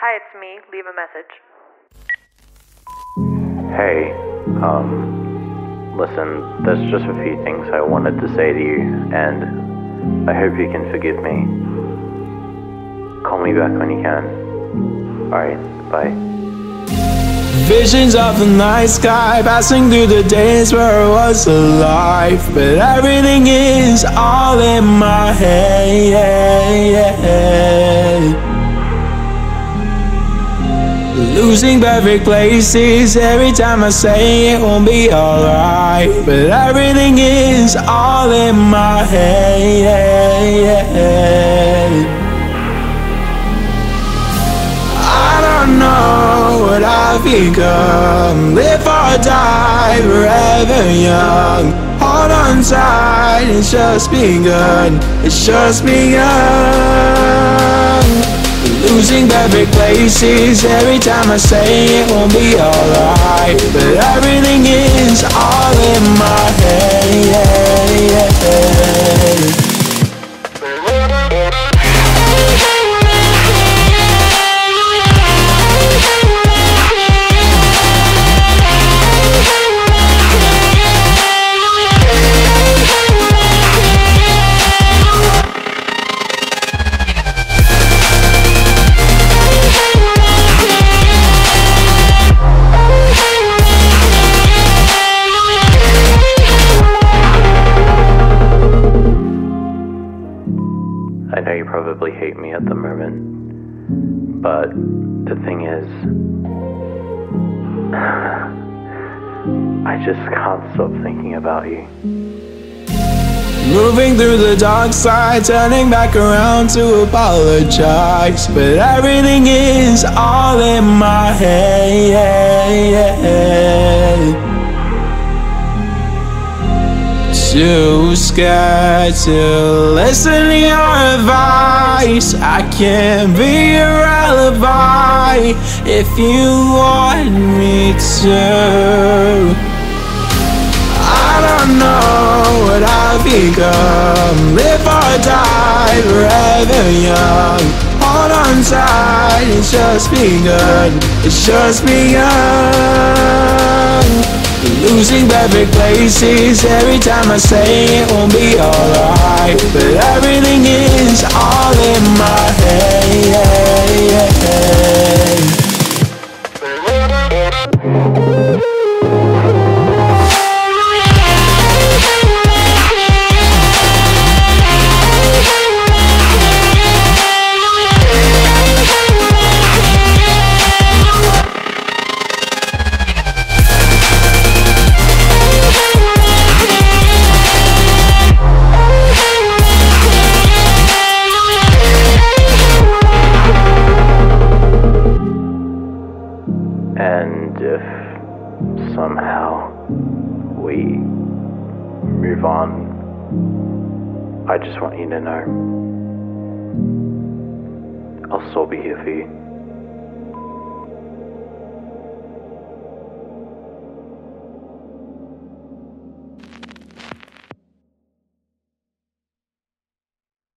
Hi, it's me. Leave a message. Hey, listen, there's just a few things I wanted to say to you, and I hope you can forgive me. Call me back when you can. Alright, bye. Visions of the night sky, passing through the days where I was alive, but everything is all in my head. Losing perfect places every time I say it won't be alright, but everything is all in my head. I don't know what I've become. Live or die, forever young. Hold on tight, it's just begun. It's just begun. Losing perfect places every time I say it won't be alright, but everything is all in my head. I know you probably hate me at the moment, but the thing is, I just can't stop thinking about you. Moving through the dark side, turning back around to apologize, but everything is all in my head. Too scared to listen to your advice. I can't be your alibi if you want me to. I don't know what I've become. Live or die, forever young. Hold on tight, it's just begun. It's just begun. Losing perfect places every time I say it won't be alright, but everything is all in my head. And if somehow we move on, I just want you to know I'll still be here for you.